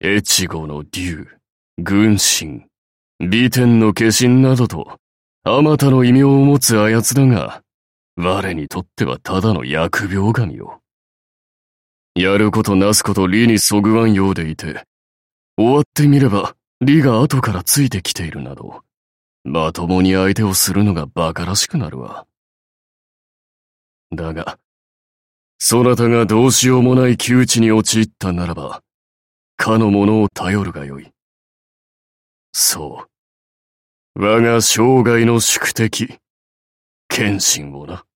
越後の竜、軍神、美天の化身などと、あまたの異名を持つあやつだが、我にとってはただの疫病神よ。やることなすこと理にそぐわんようでいて、終わってみれば理が後からついてきているなど、まともに相手をするのが馬鹿らしくなるわ。だが、そなたがどうしようもない窮地に陥ったならば、かの者を頼るがよい。そう。我が生涯の宿敵、謙信をな。